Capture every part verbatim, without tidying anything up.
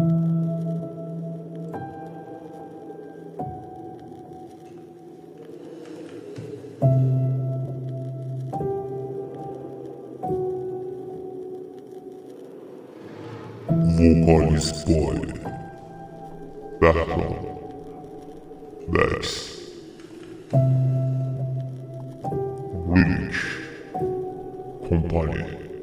Vocalist Boy Background Bass Lyric Company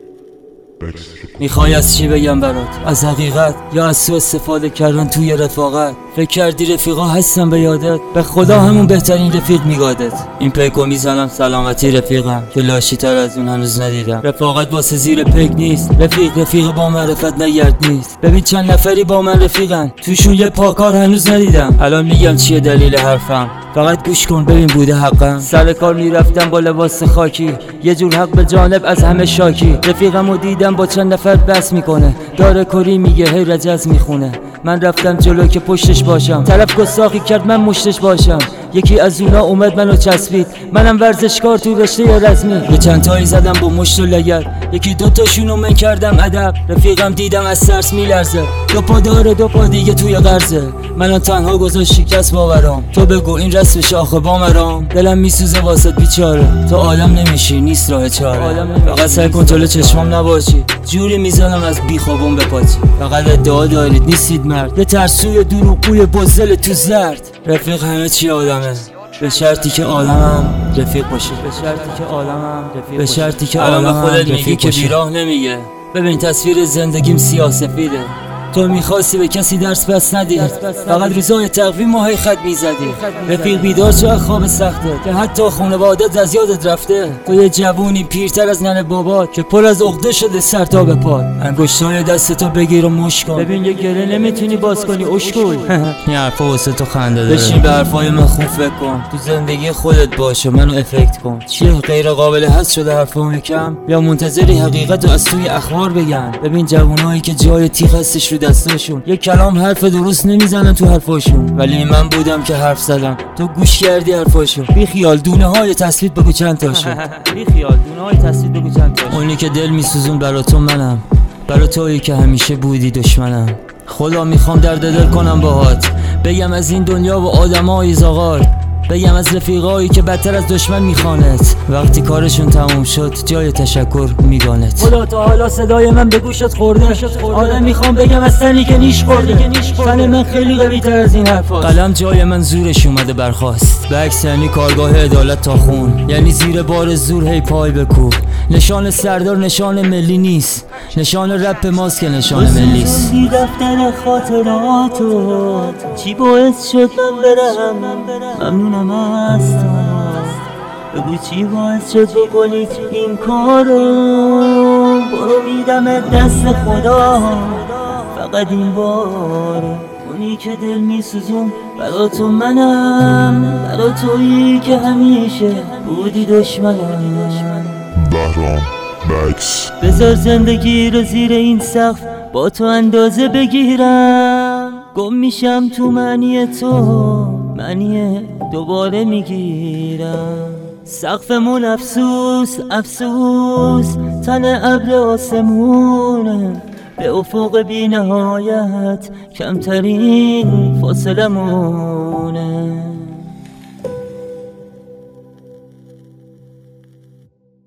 میخوای از چی بگم برات؟ از حقیقت یا از سوء استفاده کردن توی رفاقت؟ فکر کردی رفیقا هستن به یادت؟ به خدا همون بهترین رفیق میگادت. این پیکو میزنم سلامتی رفیقم که لاشی تر از اون هنوز ندیدم. رفاقت واسه زیر پیک نیست، رفیق رفیق با معرفت نگرد نیست. ببین چند نفری با من رفیقن، توشون یه پاکار هنوز ندیدم. الان میگم چیه دلیل حرفم، فقط گوش کن ببین بوده حقم. سر کار میرفتم با لباس خاکی، یه جور حق به جانب از همه شاکی. رفیقمو دیدم با چند نفر بس میکنه، داره کری میگه هی رجز میخونه. من رفتم جلو که پشتش باشم، طرف گستاخی کرد من مشتش باشم. یکی از اونا اومد منو چسبید، منم ورزشکار تو رشته رزمی. یه چند تایی زدم با مشت و لگد، یکی دوتاشونو من کردم ادب. رفیقم دیدم از ترس میلرزه، دو پا داره دو پا دیگه توی قرضه. منو تنها گذاشت شکست باورم، تو بگو این رسم شاخه بامرام. دلم میسوزه واسط بیچاره، تو آدم نمیشی نیست راه چاره. فقط سعی کن جلو چشمام نباشی، جوری میزنم از بیخوابون بپاچی. فقط ادعا دارید نیستید مرد، یه ترسوی دروغگوی بزدل تو زرد. رفیق همه چی آدمه، به شرطی که عالمم رفیق باشه. به شرطی که عالمم رفیق به شرطی که عالمم خودت میگی که بیراه نمیگه. ببین تصویر زندگیم سیاه سفیده، تو میخواستی به کسی درس پس ندی، فقط روزای تقویم ماهی خط میزدی. رفیق بیدار چه خواب سخته که حتی خانوادت از یادت رفته. تو یه جوونی پیرتر از ننه بابات که پر از عقده شده سر تا به پات. انگشتای دستتو بگیر و مش کن، ببین یه گره نمیتونی باز کنی اشکوی. این حرفا واسه تو خنده داره، بشین به حرفای من خوب فکر کن، تو زندگی خودت باشه منو افکت کن. چیه غیر قابل حذف شده حرفام کم، یا منتظری حقیقتو از توی اخبار بگن؟ ببین جوونایی که جای تیغ هستش رو دستاشون، یک کلام حرف درست نمیزنن تو حرفاشون، ولی من بودم که حرف زدم، تو گوش کردی حرفاشون. بی خیال دونه های تسبیح بگو چند تاشو. بی خیال دونه های تسبیح بگو چند تاشو. اونی که دل میسوزون برا تو منم، برا تویی که همیشه بودی دشمنم. خدا میخوام درد دل کنم باهات، بگم از این دنیا و آدمای زاغار، بگم از رفیقایی که بدتر از دشمن میخوانت. وقتی کارشون تموم شد جای تشکر میگانت. خدا تا حالا صدای من به گوشت خورده؟ آدم میخوام بگم از تنی که نیش خورده. تن من خیلی قوی تر از این حرفاست. قلم جای من زورش اومده برخاست، به عکس یعنی کارگاه عدالت تا خون، یعنی زیر بار زور هی پای بکوب. نشان سردار نشان ملی نیست، نشان رپ ماست که نشان ملی است. دفتر خاطراتو چی باعث شد من برم؟ ممنونم از تو، بگو چی باعث شد بکنی این کارو؟ برو میدم دست خدا، فقط این بار. اونی که دل میسوزون برا تو منم، برا تویی که همیشه بودی دشمنم. بهرام بکس بذار زندگی رو زیر این سقف با تو اندازه بگیرم، گم میشم تو معنی تو، معنی دوباره میگیرم. سقفمون افسوس افسوس تن ابر آسمونه، به افق بی نهایت کمترین فاصله مونه.